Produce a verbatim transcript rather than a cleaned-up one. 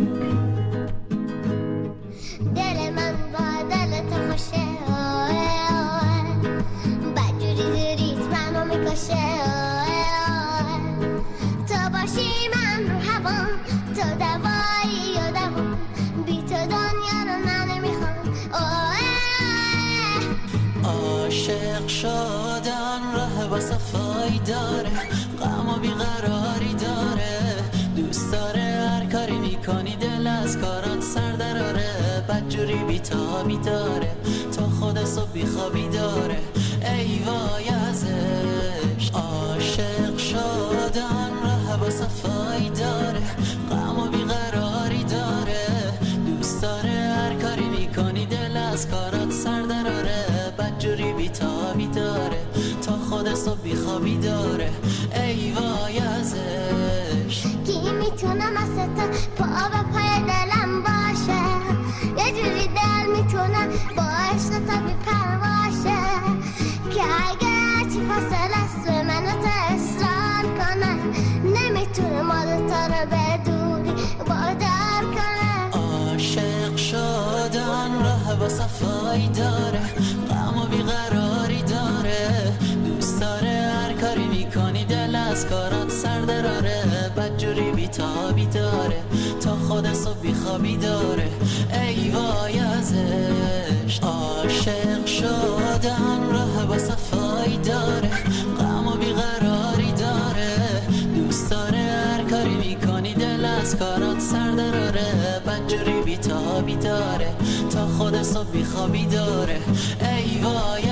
دل من با دل تو خوشه، بدجوری ریت منو میکشه. تو باشی من رو هوا، تو دوایی و دوام، بی تو دنیا رو من نمیخوام. عاشق شدن ره با صفایی داره، غم و بیقراری داره، دوست داره هر کاری میکنی دل از کارات سر دراره، بدجوری بیتابی داره، تا خود صبح بیخوابی داره، ای وای ازش. عاشق شدن ره با صفایی داره، غم و بیقراری داره، دوست داره هر کاری میکنی دل از کارات سر دراره، بدجوری بیتابی داره، تا خود صبح بیخوابی داره، ای وای ازش. کی میتونه مثل تو پا به پای دلم باشه، یه جوری دل میتونه با عشق تو بی پرواشه، که اگه هرچی فاصله است منو تو اصرار کنه، نمیتونه ما دوتا رو به دوری وادار کنه. عاشق شدن ره با صفایی داره، غم و بیقراری داره، دوست داره هر کاری میکنی دل از کارات سر دراره، بدجوری بیتابی داره، تا خود صبح بیخوابی داره، ای وای ازش. عاشق شدن ره با صفایی داره، غم و بیقراری داره، دوست داره هر کاری میکنی دل از کارات سر دراره، بدجوری بیتابی داره، تا خود صبح بیخوابی داره، ای وای